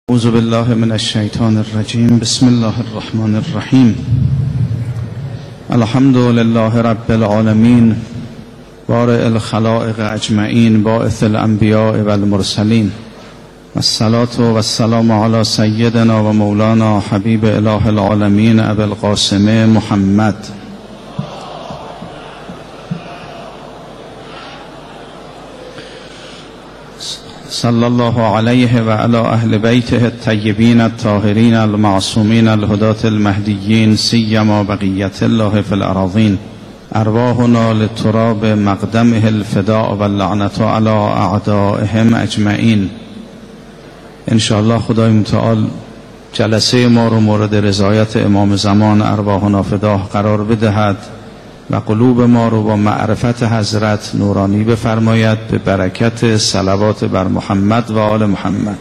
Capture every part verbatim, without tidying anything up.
اعوذ بالله من الشیطان الرجیم. بسم الله الرحمن الرحیم. الحمد لله رب العالمین، بارئ الخلائق اجمعین، باعث الانبیاء والمرسلین، والصلاة والسلام علی سیدنا و مولانا حبیب اله العالمین ابی القاسم محمد. صلی الله علیه و علی اهل بیته الطیبین الطاهرین المعصومین الهداة المهدیین، سیما بقیت الله فی الارضین. ارواحنا لتراب مقدمه الفداء و اللعنة علی اعدائهم اجمعین. انشاءالله خدای متعال جلسه ما رو مورد رضایت امام زمان ارواحنا فداه قرار بدهد و قلوب ما رو با معرفت حضرت نورانی بفرماید، به برکت صلوات بر محمد و آل محمد.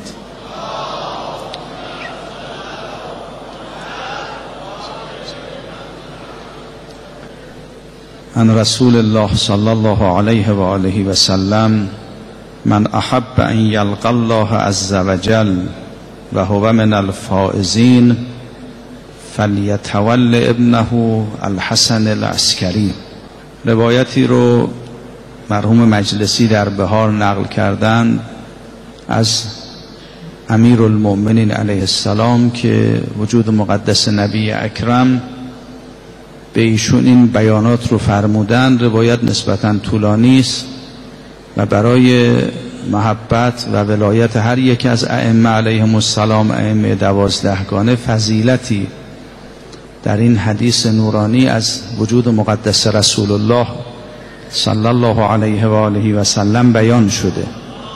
عن رسول الله صلی الله علیه و آله و سلم: من احب ان یلقى الله عز وجل و هو من الفائزین فلیتول ابنه الحسن العسکری. روایتی رو مرحوم مجلسی در بهار نقل کردند از امیر المؤمنین علیه السلام که وجود مقدس نبی اکرم به ایشون این بیانات رو فرمودند. روایت نسبتاً طولانی است و برای محبت و ولایت هر یک از ائمه علیهم السلام، ائمه دوازدهگانه، فضیلتی در این حدیث نورانی از وجود مقدس رسول الله صلی الله علیه و آله و سلم بیان شده.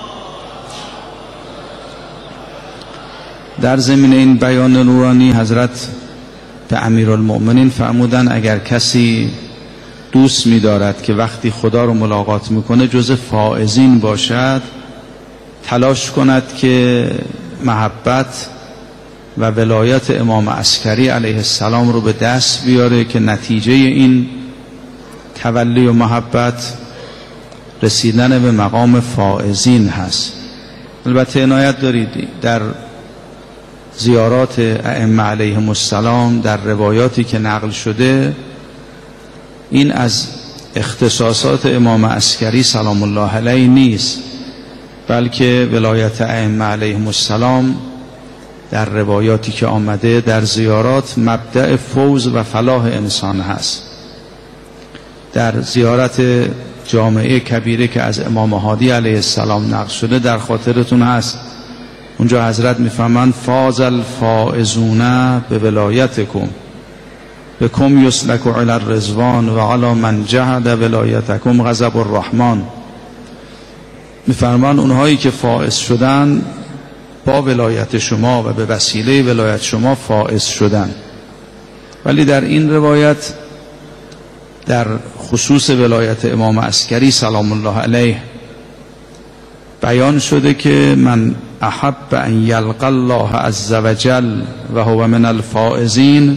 در زمین این بیان نورانی حضرت به امیرالمؤمنین فرمودن اگر کسی دوست می دارد که وقتی خدا رو ملاقات میکنه جز فائزین باشد، تلاش کند که محبت و ولایت امام عسکری علیه السلام رو به دست بیاره که نتیجه این تولی و محبت رسیدن به مقام فائزین هست. البته عنایت دارید در زیارات ائمه علیهم السلام در روایاتی که نقل شده این از اختصاصات امام عسکری سلام الله علیه نیست، بلکه ولایت ائمه علیهم السلام در روایاتی که آمده در زیارات مبدأ فوز و فلاح انسان هست. در زیارت جامعه کبیره که از امام هادی علیه السلام نقل شده در خاطرتون هست، اونجا حضرت میفهمند فاز الفائزون به ولایتکم بکم یسلک علی الرضوان و علی من جهد ولایتکم غضب الرحمن. میفرمان اونهایی که فائز شدن با ولایت شما و به وسیله ولایت شما فائز شدن. ولی در این روایت در خصوص ولایت امام عسکری سلام الله علیه بیان شده که من احب ان یلقى الله عز وجل و هو من الفائزین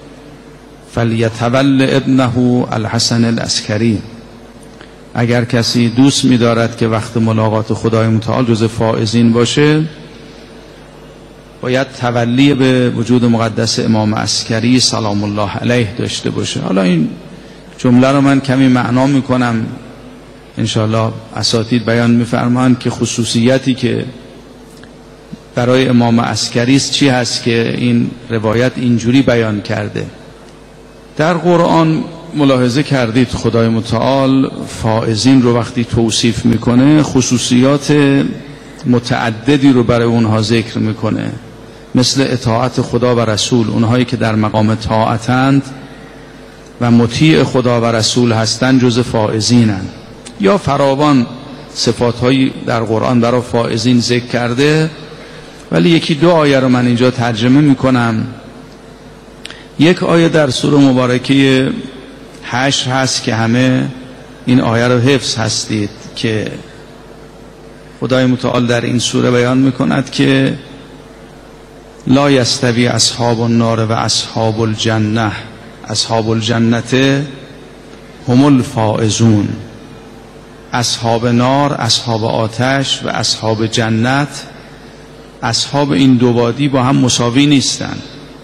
فلیتول ابنه الحسن العسکری. اگر کسی دوست می دارد که وقت ملاقات خدای متعال جز فائزین باشه، باید تولی به وجود مقدس امام عسکری سلام الله علیه داشته باشه. حالا این جمله رو من کمی معنا میکنم، انشاءالله اساتید بیان میفرمایند که خصوصیتی که برای امام عسکری است چی هست که این روایت اینجوری بیان کرده. در قرآن ملاحظه کردید خدای متعال فائزین رو وقتی توصیف میکنه خصوصیات متعددی رو برای اونها ذکر میکنه، مثل اطاعت خدا و رسول. اونهایی که در مقام طاعتند و مطیع خدا و رسول هستند جز فائزینند. یا فراوان صفاتهایی در قرآن برای فائزین ذکر کرده، ولی یکی دو آیه رو من اینجا ترجمه میکنم. یک آیه در سوره مبارکه حشر هست که همه این آیه رو حفظ هستید که خدای متعال در این سوره بیان میکند که لا یستوی اصحاب النار و اصحاب الجنه، اصحاب الجنه هم الفائزون. اصحاب نار، اصحاب آتش و اصحاب جنت اصحاب این دو وادی با هم مساوی نیستن.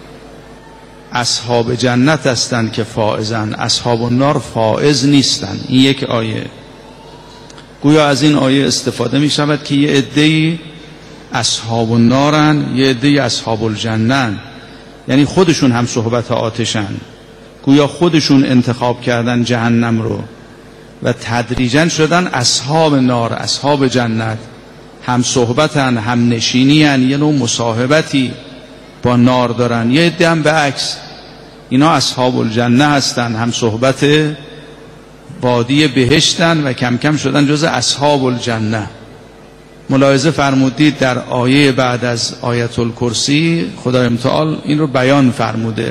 اصحاب جنت هستند که فائزن، اصحاب النار فائز نیستن. این یک آیه. گویا از این آیه استفاده می شود که یه عده‌ای اصحاب النارن، یه عده‌ای اصحاب الجنن، یعنی خودشون هم صحبت آتشن. گویا خودشون انتخاب کردن جهنم رو و تدریجا شدن اصحاب نار، اصحاب جنت. هم صحبتن، هم نشینین، یه نوع مصاحبتی با نار دارن. یه عده هم به عکس، اینا اصحاب الجنه هستن، هم صحبت وادی بهشتن و کم کم شدن جز اصحاب الجنه. ملاحظه فرمودید در آیه بعد از آیت الکرسی خدای متعال این رو بیان فرموده.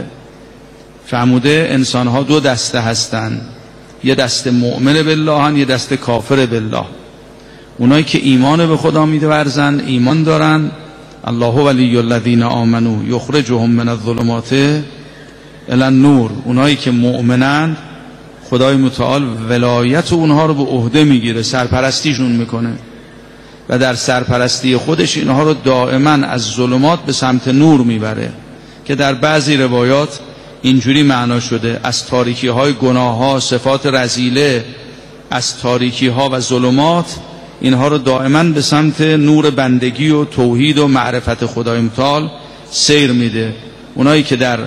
فرموده انسانها دو دسته هستن، یه دسته مؤمن بالله هن، یه دسته کافر بالله. اونایی که ایمان به خدا می‌ورزن، ایمان دارن، الله ولی الذین آمنوا یخرجهم من الظلمات الی النور. اونایی که مؤمنن خدای متعال ولایت اونها رو به عهده میگیره، سرپرستیشون میکنه و در سرپرستی خودش اینها رو دائما از ظلمات به سمت نور میبره، که در بعضی روایات اینجوری معنا شده از تاریکی های گناه ها، صفات رذیله، از تاریکی ها و ظلمات اینها رو دائما به سمت نور بندگی و توحید و معرفت خدای متعال سیر میده. اونایی که در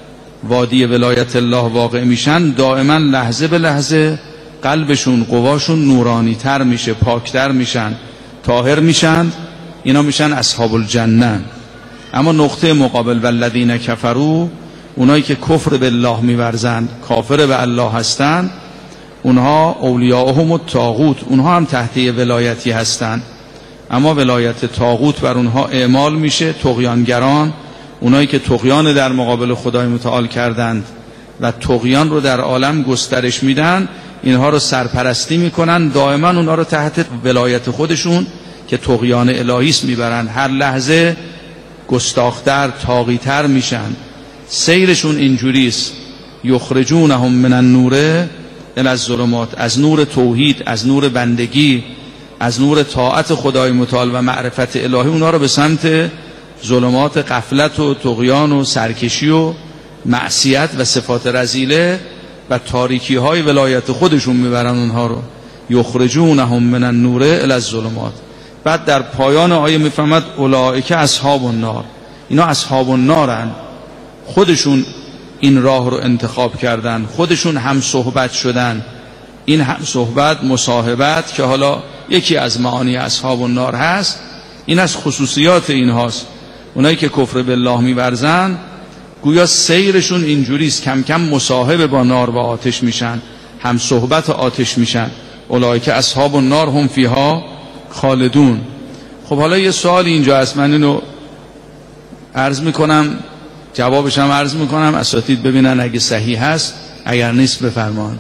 وادی ولایت الله واقع میشن دائما لحظه به لحظه قلبشون، قواشون نورانی تر میشه، پاکتر میشن، طاهر میشن. اینا میشن اصحاب الجنه. اما نقطه مقابل والذین کفروا، اونایی که کفر بالله میورزند، کافر به الله هستند، اونها اولیاءهم الطاغوت، اونها هم تحت ولایتی هستند، اما ولایت طاغوت بر اونها اعمال میشه. طغیانگران، اونایی که طغیان در مقابل خدای متعال کردند و طغیان رو در عالم گسترش میدن، اینها رو سرپرستی میکنن، دائما اونها رو تحت ولایت خودشون که طغیان الهی است میبرن. هر لحظه گستاختر، طاغیتر میشن. سیرشون اینجوریست: یخرجونهم من النور الی الظلمات، از نور توحید، از نور بندگی، از نور طاعت خدای متعال و معرفت الهی اونها رو به سمت ظلمات غفلت و طغیان و سرکشی و معصیت و صفات رذیله و تاریکی های ولایت خودشون میبرن اونها رو. یخرجونهم من النور الی الظلمات. بعد در پایان آیه میفهمد اولئک اصحاب النار، اینا اصحاب النارن، خودشون این راه رو انتخاب کردن، خودشون هم صحبت شدن. این هم صحبت، مصاحبت که حالا یکی از معانی اصحاب النار هست، این از خصوصیات این هاست. اونایی که کفر بالله میورزن گویا سیرشون اینجوریست، کم کم مصاحب با نار و آتش میشن، هم صحبت آتش میشن. اولئک اصحاب النار هم فیها خالدون. خب حالا یه سوال اینجا هست، من اینو عرض میکنم، جوابش هم عرض میکنم، اساتید ببینن اگه صحیح هست، اگر نیست بفرمان.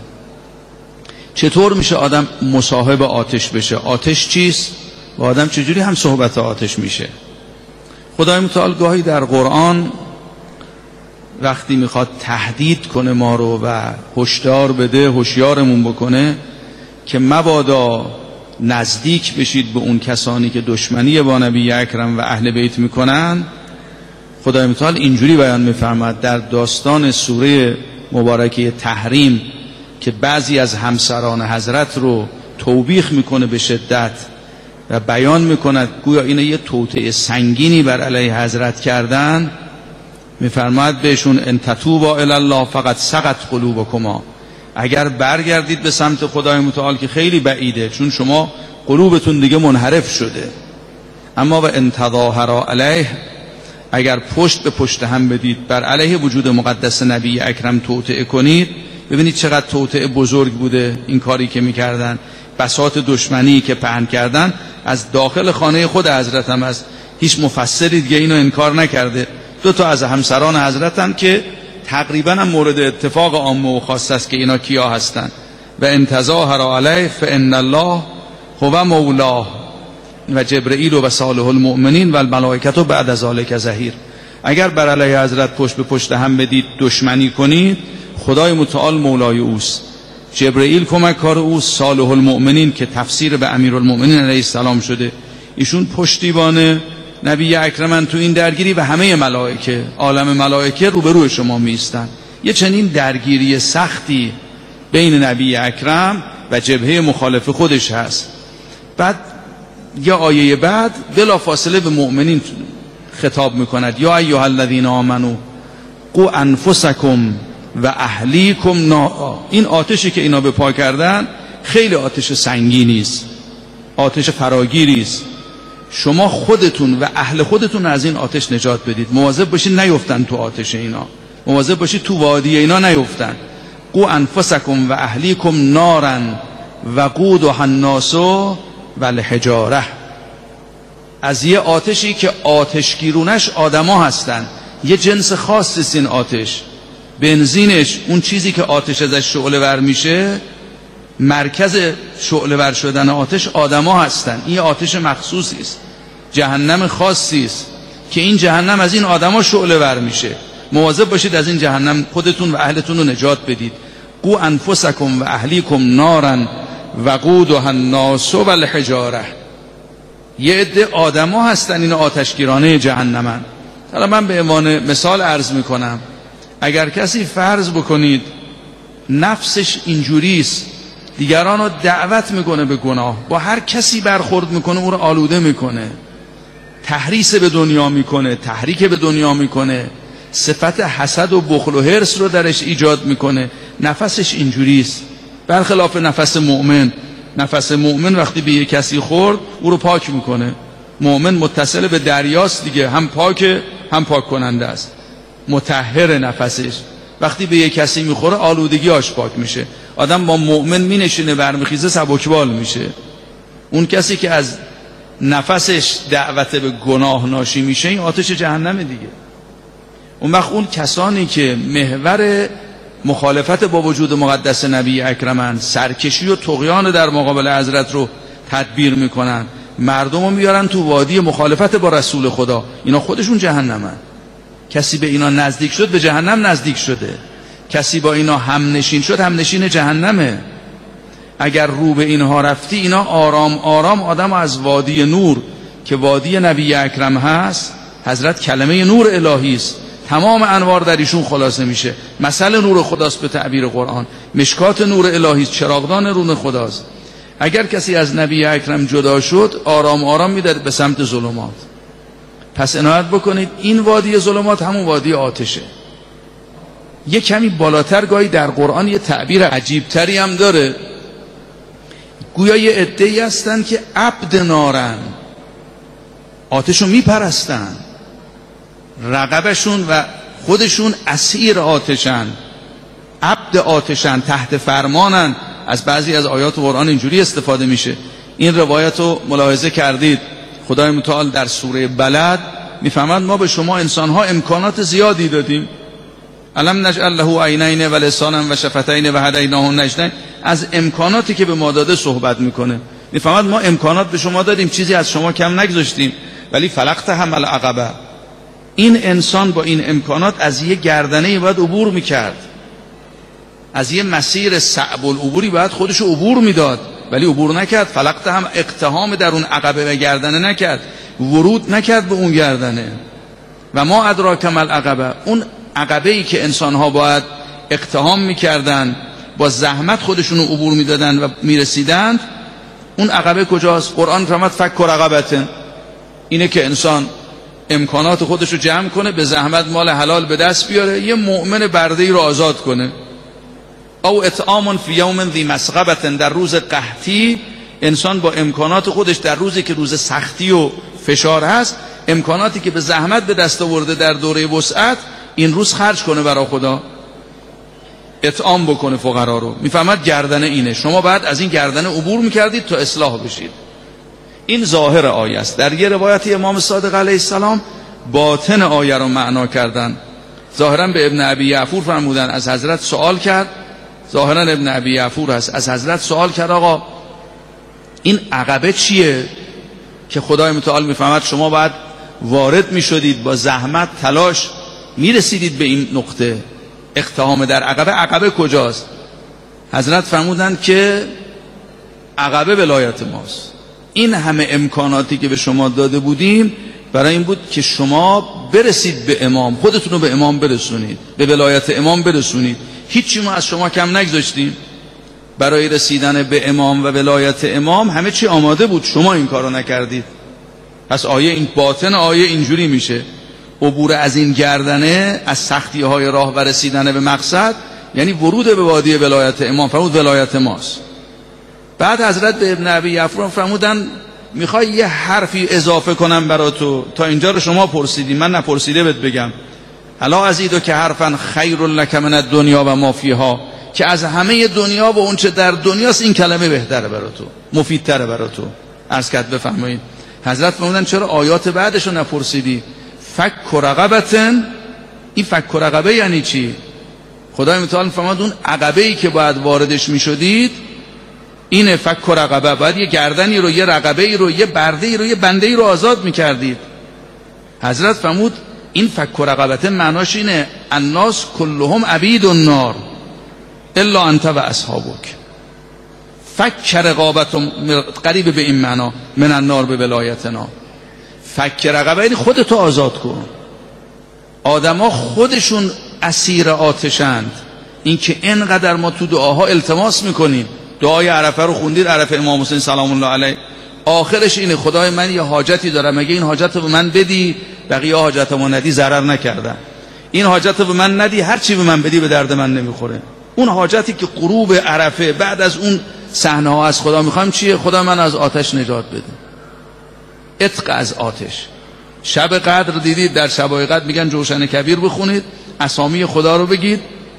چطور میشه آدم مصاحب آتش بشه؟ آتش چیست و آدم چجوری هم صحبت آتش میشه؟ خدای متعال گاهی در قرآن وقتی میخواد تهدید کنه ما رو و هشدار بده، هوشیارمون بکنه که مبادا نزدیک بشید به اون کسانی که دشمنی با نبی اکرم و اهل بیت میکنن، خدای متعال اینجوری بیان میفرماد در داستان سوره مبارکه تحریم که بعضی از همسران حضرت رو توبیخ میکنه به شدت و بیان میکند گویا این یه توطئه سنگینی بر علیه حضرت کردن. میفرماد بهشون ان تتوبا الی الله فقد سقط قلوبکما، اگر برگردید به سمت خدای متعال که خیلی بعیده چون شما قلوبتون دیگه منحرف شده، اما و ان تظاهرا علیه، اگر پشت به پشت هم بدید بر علیه وجود مقدس نبی اکرم توطئه کنید. ببینید چقدر توطئه بزرگ بوده این کاری که میکردن، بساط دشمنی که پهن کردن از داخل خانه خود حضرت هم است. هیچ مفسری دیگه اینو انکار نکرده. دو تا از همسران حضرت هم که تقریبا هم مورد اتفاق عامه و خاص است که اینا کیا هستن. و ان تظاهر علیه فان الله هو مولاه و جبرئیل و صالح المؤمنین و الملائکه بعد از ذلک ظهیر. اگر بر علیه حضرت پشت به پشت هم بدید، دشمنی کنید، خدای متعال مولای اوست، جبرئیل کمک کار اوست، صالح المؤمنین که تفسیر به امیرالمؤمنین علیه السلام شده، ایشون پشتیبان نبی اکرمن تو این درگیری و همه ملائکه، عالم ملائکه روبروی شما میستن. یه چنین درگیری سختی بین نبی اکرم و جبهه مخالف خودش هست. بعد یا آیه بعد بلا فاصله به مؤمنین خطاب میکند یا ایها الذین آمنو قو انفسکم و اهلیکم نارا. این آتشی که اینا به پا کردن خیلی آتش سنگینی است، آتش فراگیری است. شما خودتون و اهل خودتون از این آتش نجات بدید. مواظب باشید نیفتن تو آتش اینا، مواظب باشید تو وادی اینا نیفتن. قو انفسکم و اهلیکم نارا وقودها الناس والحجاره. از یه آتشی که آتشگیرونش آدما هستن، یه جنس خاصی است این آتش. بنزینش، اون چیزی که آتش ازش شعله ور میشه، مرکز شعله ور شدن آتش آدما هستن. این آتش مخصوصی است، جهنم خاصی است که این جهنم از این آدما شعله ور میشه. مواظب باشید از این جهنم خودتون و اهلتون رو نجات بدید. قو انفسکم و اهلیکم نارا وقودها الناس والحجاره. یه عده آدما هستن این آتشگیرانه جهنمن. حالا من به عنوان مثال عرض میکنم، اگر کسی فرض بکنید نفسش اینجوریست، دیگران رو دعوت میکنه به گناه، با هر کسی برخورد میکنه او رو آلوده میکنه، تحریص به دنیا میکنه، تحریک به دنیا میکنه، صفت حسد و بخل و حرص رو درش ایجاد میکنه، نفسش اینجوریست. برخلاف نفس مؤمن، نفس مؤمن وقتی به یک کسی خورد او رو پاک میکنه. مؤمن متصل به دریاست دیگه، هم پاک هم پاک کننده است، مطهر نفسش. وقتی به یک کسی میخوره آلودگی آش پاک میشه. آدم با مؤمن مینشینه برمیخیزه سبکبال میشه. اون کسی که از نفسش دعوت به گناه ناشی میشه این آتش جهنم دیگه. اون وقت اون کسانی که محور مخالفت با وجود مقدس نبی اکرمن، سرکشی و طغیان در مقابل حضرت رو تدبیر میکنن، مردم رو میارن تو وادی مخالفت با رسول خدا، اینا خودشون جهنمن. کسی به اینا نزدیک شد به جهنم نزدیک شده، کسی با اینا هم نشین شد هم نشین جهنمه. اگر رو به اینها رفتی، اینا آرام آرام آدم از وادی نور که وادی نبی اکرم هست، حضرت کلمه نور الهی است، تمام انوار در ایشون خلاصه میشه. مثل نور خداست به تعبیر قرآن، مشکات نور الهی، چراغدان نور خداست. اگر کسی از نبی اکرم جدا شد آرام آرام میده به سمت ظلمات. پس عنایت بکنید این وادی ظلمات همون وادی آتشه. یه کمی بالاتر گاهی در قرآن یه تعبیر عجیبتری هم داره، گویا یه عده‌ای هستن که عبد نارن، آتشو میپرستن، رقبشون و خودشون اسیر آتشن، عبد آتشن، تحت فرمانن. از بعضی از آیات قرآن اینجوری استفاده میشه. این روایت رو ملاحظه کردید، خدای متعال در سوره بلد میفهمد ما به شما انسانها امکانات زیادی دادیم. الم نجعل له عینین و لسانا و شفتین و هدیناه النجدین. از امکاناتی که به ما داده صحبت میکنه. میفهمد ما امکانات به شما دادیم، چیزی از شما کم نگذاشتیم، ولی فلقتهم العقبه. این انسان با این امکانات از یه گردنه باید عبور میکرد، از یه مسیر صعب العبوری باید خودش عبور میداد، ولی عبور نکرد. فلقتهم اقتحام در اون عقبه و گردنه نکرد، ورود نکرد به اون گردنه. و ما ادراک ما العقبه، اون عقبه‌ای که انسان‌ها باید اقتحام میکردن، با زحمت خودشون رو عبور میدادن و میرسیدند، اون عقبه کجاست؟ قرآن فرمود فک رقبه، اینه که انسان امکانات خودش رو جمع کنه، به زحمت مال حلال به دست بیاره، یه مؤمن برده‌ای رو آزاد کنه. او اطعام فی یوم ذی مسغبه، در روز قحطی انسان با امکانات خودش در روزی که روز سختی و فشار هست، امکاناتی که به زحمت به دست آورده در دوره وسعت، این روز خرج کنه برای خدا، اطعام بکنه فقرا رو. میفهمد گردنه اینه، شما بعد از این گردنه عبور میکردید تا اصلاح بشید. این ظاهر آیه است. در یه روایتی امام صادق علیه السلام باطن آیه رو معنا کردن. ظاهرا به ابن ابی یعفور فرمودن، از حضرت سوال کرد، ظاهرا ابن ابی یعفور هست، از حضرت سوال کرد آقا این عقبه چیه که خدای متعال میفهمد شما باید وارد میشدید، با زحمت تلاش میرسیدید به این نقطه اقتحام در عقبه، عقبه کجاست؟ حضرت فرمودند که عقبه ولایت ماست. این همه امکاناتی که به شما داده بودیم برای این بود که شما برسید به امام، خودتون رو به امام برسونید، به ولایت امام برسونید. هیچی ما از شما کم نگذاشتیم. برای رسیدن به امام و ولایت امام همه چی آماده بود، شما این کارو نکردید. پس آیه این باطن آیه اینجوری میشه: عبور از این گردنه از سختی های راه و رسیدن به مقصد، یعنی ورود به وادی ولایت امام. فرمود ولایت ماست. بعد حضرت به ابن ابی یفرون فرمودن میخوای یه حرفی اضافه کنم برا تو؟ تا اینجا رو شما پرسیدی، من نپرسیده بهت بگم. الا ازیدو که حرفا خیر لک من الدنیا و ما فیها، که از همه دنیا و اون چه در دنیاست این کلمه بهتره برا تو، مفیدتره برا تو. عرض کرد بفرمایید. حضرت فرمودن چرا آیات بعدش رو نپرسیدی؟ فک رقبتن. این فک رقبه یعنی چی؟ خدای متعال فرمود اون عقبه‌ای که باید واردش میشدید اینه فک رقبه. باید یه گردنی رو، یه رقبه‌ای رو، یه برده‌ای رو، یه بنده‌ای رو آزاد میکردید. حضرت فرمود این فک رقبته معناش اینه الناس کلهم عبید النار الا انت و اصحابک. فک رقابت قریب به این معنا، من النار به ولایتنا. فک رقبه یعنی خودتو آزاد کن. آدما خودشون اسیر آتشند. این که اینقدر ما تو دعاها التماس میکنیم، دعای عرفه رو خوندید، عرفه امام حسین سلام الله علیه، آخرش اینه خدای من یه حاجتی دارم، اگه این حاجت رو به من بدی بقیه حاجتمو ندی ضرر نکردن، این حاجت رو به من ندی هر چی به من بدی به درد من نمیخوره. اون حاجتی که غروب عرفه بعد از اون صحنه ها از خدا میخوام چیه؟ خدا من از آتش نجات بده، عتق از آتش. شب قدر دیدید، در شبای قدر میگن جوشن کبیر بخونید، اسامی خدا رو بگید،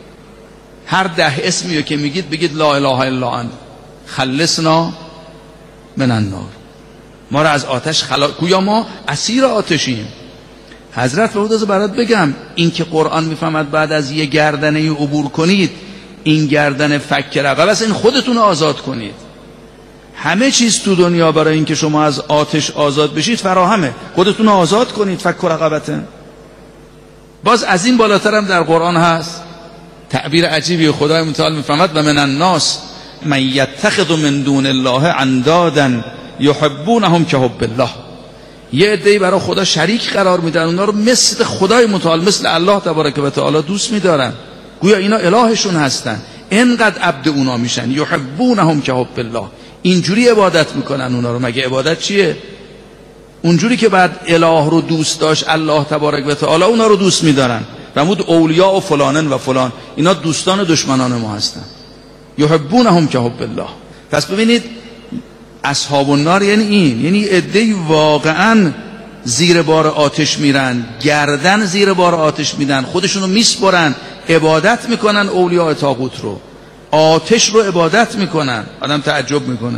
هر ده اسمی که میگید بگید لا اله الا انت خلصنا من النار، ما را از آتش خلاص، گویا ما اسیر آتشیم. حضرت فرمود برات بگم این که قرآن میفهمد بعد از یه گردنه عبور کنید، این گردن فک رقبه است، این خودتون آزاد کنید. همه چیز تو دنیا برای اینکه شما از آتش آزاد بشید فراهمه، خودتون آزاد کنید. فک رقبته باز از این بالاتر هم در قرآن هست. تعبیر عجیبی خدای متعال میفهمد و من الناس من یتخذ من دون الله اندادا یحبونهم کحب الله. یه عده‌ای برای خدا شریک قرار میدن، اونا رو مثل خدای متعال، مثل الله تبارک و تعالی دوست میدارن، گویا اینا الهشون هستن، اینقدر عبد اونا میشن. یحبونهم کحب الله، اینجوری عبادت میکنن اونا رو. مگه عبادت چیه؟ اونجوری که بعد اله رو دوست داشت الله تبارک و تعالی، اونا رو دوست میدارن. فرمود اولیاء و فلانن و فلان، اینا دوستان و دشمنان ما هستن. یحبونهم کحب الله. پس ببینید اصحاب النار یعنی این، یعنی عده‌ای واقعا زیر بار آتش میرن، گردن زیر بار آتش میدن، خودشونو میسپرن، عبادت میکنن اولیاء طاغوت رو، آتش رو عبادت میکنن. آدم تعجب میکنه.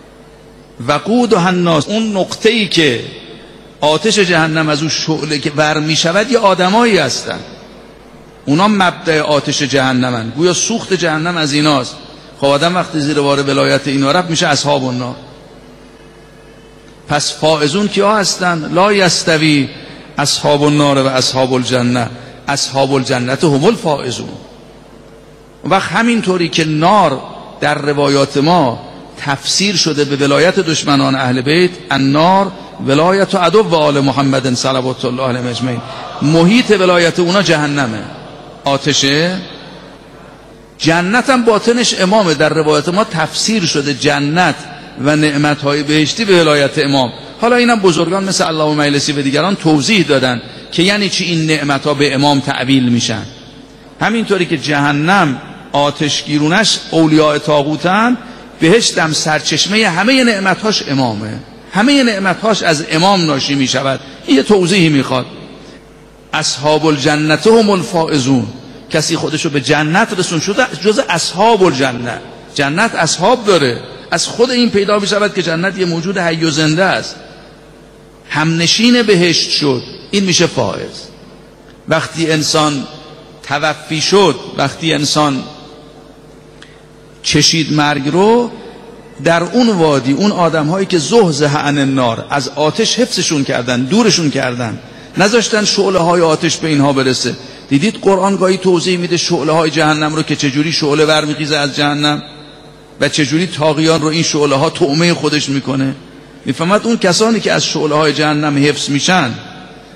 وقودها الناس، اون نقطه‌ای که آتش جهنم از اون شعله که ور میشود یه آدمایی هستن، اونا مبدأ آتش جهنمن، گویا سوخت جهنم از ایناست. خب آدم وقتی زیر بار ولایت اینا رفت میشه اصحاب النار. پس فائزون کیا هستن؟ لا یستوی اصحاب النار و اصحاب الجنه، اصحاب الجنه هم الفائزون. وقت همینطوری که نار در روایات ما تفسیر شده به ولایت دشمنان اهل بیت، النار ولایت و عدو و آل محمد صلوات الله علیهم اجمعین، محیط ولایت اونا جهنمه، آتشه. جنت هم باطنش امامه، در روایت ما تفسیر شده جنت و نعمتهای بهشتی به ولایت امام. حالا اینم بزرگان مثل علامه مجلسی و دیگران توضیح دادن که یعنی چی این نعمتها به امام تعویل میشن. همینطوری که جهنم آتشگیرونش اولیاء طاغوتن، بهشت هم سرچشمه همه نعمتهاش امامه، همه نعمتهاش از امام ناشی میشود. این یه توضیحی میخواد. اصحاب الجنه هم الفائزون، کسی خودشو به جنت رسون شده جز اصحاب الجنه. جنت اصحاب داره، از خود این پیدا میشود که جنت یه موجود حی و زنده است، همنشین بهشت شد، این میشه فائز. وقتی انسان توفی شد، وقتی انسان چشید مرگ رو، در اون وادی اون آدم هایی که زحزح عن النار، از آتش حفظشون کردن، دورشون کردن، نذاشتن شعله های آتش به اینها برسه. دیدید قرآن گاهی توضیح میده شعله های جهنم رو که چجوری شعله برمیخیزه از جهنم و چجوری طاغیان رو این شعله ها طعمه خودش میکنه. میفهمد اون کسانی که از شعله های جهنم حفظ میشن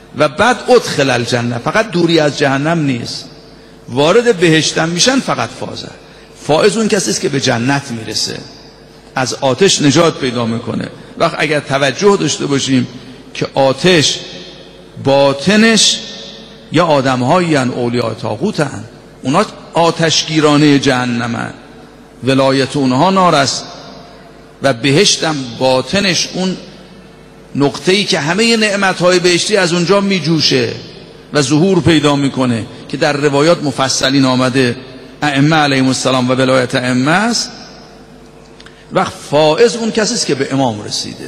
و بعد ادخل الجنه، فقط دوری از جهنم نیست، وارد بهشتم میشن، فقط فازه. فائز اون کسی است که به جنت میرسه، از آتش نجات پیدا میکنه. وقت اگر توجه داشته باشیم که آتش باطنش یا آدم‌هایی ان اولیاء طاغوت ان، اونا آتشگیرانه جهنمن، ولایت اونها نار است، و بهشتم باطنش اون نقطه‌ای که همه نعمت‌های بهشتی از اونجا میجوشه و ظهور پیدا میکنه، که در روایات مفصلین آمده ائمه علیهم السلام و ولایت ائمه است. وقت فائز اون کسی است که به امام رسیده.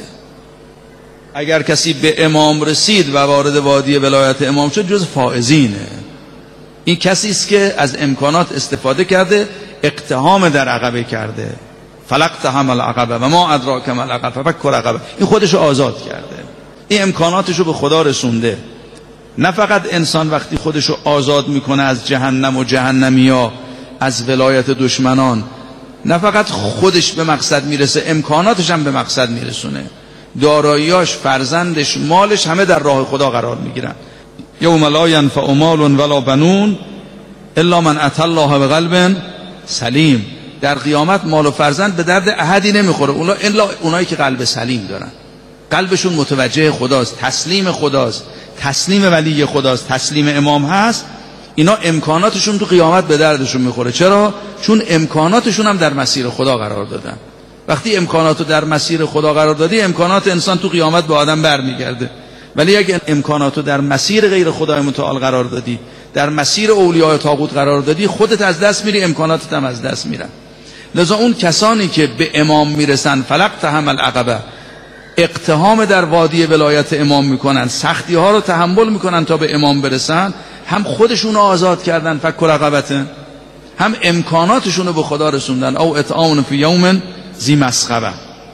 اگر کسی به امام رسید و وارد وادی ولایت امام شد، جز فائزینه. این کسی است که از امکانات استفاده کرده، اقتحام در عقبه کرده. فلقتحم العقبه و ما ادراک ما العقبه فک رقبه. این خودشو آزاد کرده، این امکاناتشو به خدا رسونده. نه فقط انسان وقتی خودشو آزاد میکنه از جهنم و جهنمیا، از ولایت دشمنان، نه فقط خودش به مقصد میرسه، امکاناتش هم به مقصد میرسونه. داراییاش، فرزندش، مالش همه در راه خدا قرار میگیرن. یوم لا ینفع مال ولا بنون الا من اتى الله بقلب سلیم. در قیامت مال و فرزند به درد احدی نمیخوره اونا الا اونایی که قلب سلیم دارن، قلبشون متوجه خداست، تسلیم خداست، تسلیم ولی خداست، تسلیم امام هست. اینا امکاناتشون تو قیامت به دردشون میخوره. چرا؟ چون امکاناتشون هم در مسیر خدا قرار دادن. وقتی امکاناتو در مسیر خدا قرار دادی، امکانات انسان تو قیامت به آدم برمیگرده. ولی اگه امکاناتو در مسیر غیر خدای متعال قرار دادی، در مسیر اولیاء طاغوت قرار دادی، خودت از دست میری، امکاناتت هم از دست میرن. لذا اون کسانی که به امام میرسن، فلقتحم العقبه، اقتحام در وادی ولایت امام میکنن، سختی ها رو تحمل میکنن تا به امام برسن، هم خودشون رو آزاد کردن، فک رقبته، هم امکاناتشون رو به خدا رسوندن. او اطعام فی یوم ذی مسغبه.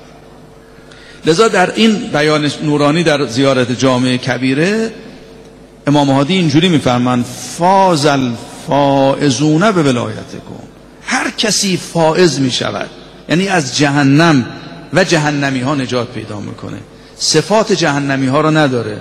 لذا در این بیان نورانی در زیارت جامع کبیره، امام هادی اینجوری میفرمان: فاز الفائزون به ولایتکم. هر کسی فائز میشود، یعنی از جهنم و جهنمی ها نجات پیدا میکنه. صفات جهنمی ها رو نداره،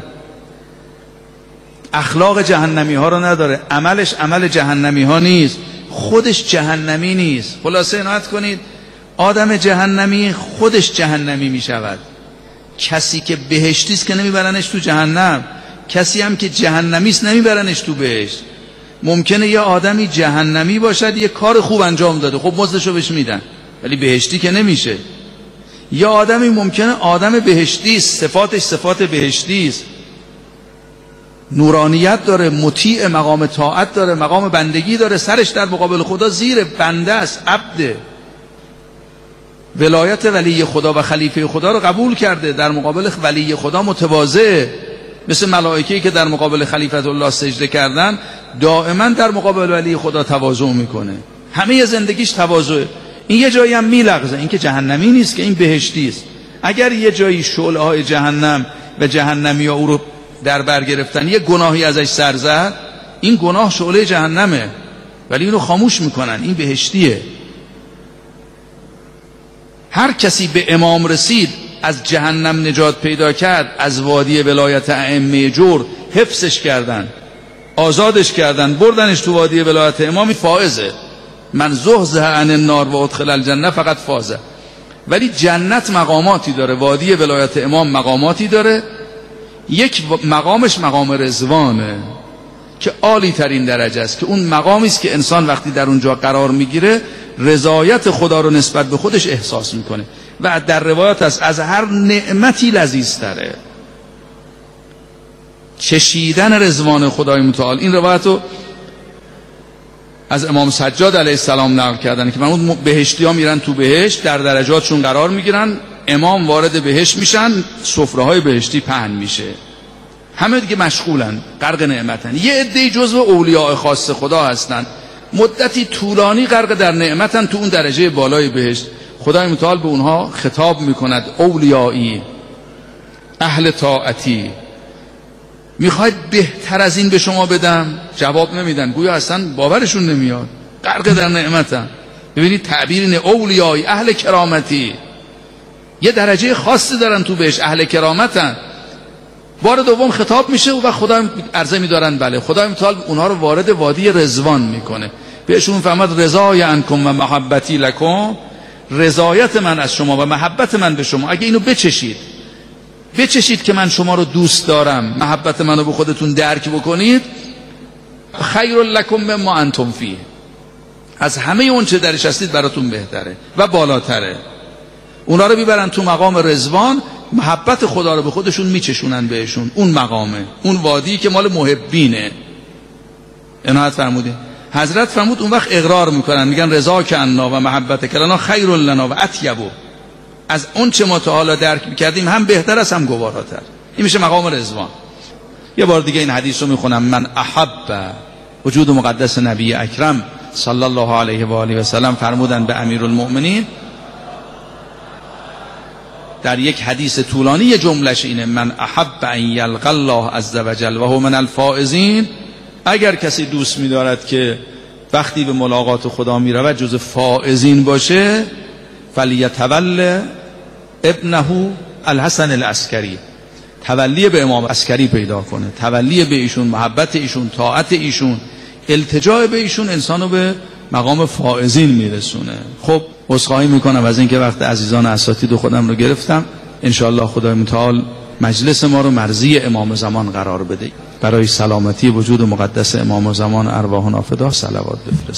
اخلاق جهنمی ها رو نداره، عملش عمل جهنمی ها نیست، خودش جهنمی نیست. خلاصه عنایت کنید، آدم جهنمی خودش جهنمی می شود. کسی که بهشتی است که نمیبرنش تو جهنم، کسی هم که جهنمی است نمیبرنش تو بهشت. ممکنه یه آدمی جهنمی باشد، یه کار خوب انجام داده، خب مزدشو بهش میدن، ولی بهشتی که نمیشه. یا آدمی ممکنه آدم بهشتی است، صفاتش صفات بهشتی است، نورانیت داره، مطیع، مقام طاعت داره، مقام بندگی داره، سرش در مقابل خدا زیر، بنده است، عبده، ولایت ولی خدا و خلیفه خدا رو قبول کرده، در مقابل ولی خدا متواضع، مثل ملائکه‌ای که در مقابل خلیفت الله سجده کردن، دائما در مقابل ولی خدا تواضع میکنه، همه زندگیش تواضع. این یه جایی هم میلغزه، این که جهنمی نیست، که این بهشتی است. اگر یه جایی شعله های جهنم و جهنمی ها او رو در بر گرفتن، یه گناهی ازش سر زد، این گناه شعله جهنمه، ولی اینو خاموش میکنن، این بهشتیه. هر کسی به امام رسید، از جهنم نجات پیدا کرد، از وادی ولایت ائمه جور حفظش کردن، آزادش کردن، بردنش تو وادی ولایت امامی، فائزه. من زحزح عن النار و ادخل الجنه فقط فازه. ولی جنت مقاماتی داره، وادی ولایت امام مقاماتی داره. یک مقامش مقام رضوانه که عالی ترین درجه است، که اون مقامی است که انسان وقتی در اونجا قرار میگیره، رضایت خدا رو نسبت به خودش احساس میکنه. و در روایات است از هر نعمتی لذیذتره چشیدن رضوان خدای متعال. این روایت رو از امام سجاد علیه السلام نقل کردن که من بهشتی ها میرن تو بهشت، در درجاتشون قرار میگیرن، امام وارد بهشت میشن، سفره های بهشتی پهن میشه، همه دیگه مشغولن، غرق نعمتن. یه عده جزو اولیاء خاص خدا هستن، مدتی طولانی غرق در نعمتن، تو اون درجه بالای بهشت. خدای متعال به اونها خطاب میکند: اولیایی، اهل طاعتی، میخواید بهتر از این به شما بدم؟ جواب نمیدن، گویا اصلا باورشون نمیاد، غرق در نعمتن. ببینید تعبیر اینه: اولیایی، اهل کرامتی، یه درجه خاصی دارن تو بهش، اهل کرامتن. بار دوم خطاب میشه و خدا عرضه می‌دارن بله خدای متعال اونها رو وارد وادی رضوان میکنه، بهشون فرمود رضای عنکم و محبتی لکم، رضایت من از شما و محبت من به شما، اگه اینو بچشید بچشید که من شما رو دوست دارم، محبت منو به خودتون درک بکنید، خیر لکم مما انتم فیه، از همه اون چه درش هستید براتون بهتره و بالاتره. اونا رو میبرن تو مقام رضوان، محبت خدا رو به خودشون میچشونن بهشون، اون مقامه، اون وادی که مال محبینه. عنایت فرمودین حضرت فرمود اون وقت اقرار میکنن، میگن رضا کنا و محبت کلنا خیر لنا و اطیبو، از اون چه ما تا حالا درک میکردیم هم بهتر است هم گواراتر. این میشه مقام رضوان. یه بار دیگه این حدیث رو میخونم، من احب وجود مقدس نبی اکرم صلی الله علیه و آله و سلم فرمودن به امیرالمؤمنین در یک حدیث طولانی، یه جملهش اینه، من احب ان یلقى الله عز وجل و هو من الفائزین، اگر کسی دوست می‌دارد که وقتی به ملاقات خدا می‌رود جز فائزین باشه، فلیتول ابنه الحسن العسکری، تولی به امام عسکری پیدا کنه، تولی به ایشون، محبت ایشون، طاعت ایشون، التجاء به ایشون انسانو به مقام فائزین میرسونه. خب عذرخواهی میکنم از اینکه وقت عزیزان اساتید خودم رو گرفتم. انشاءالله خدای متعال مجلس ما رو مرضی امام زمان قرار بده. برای سلامتی وجود مقدس امام زمان ارواح نافدا صلوات بفرست.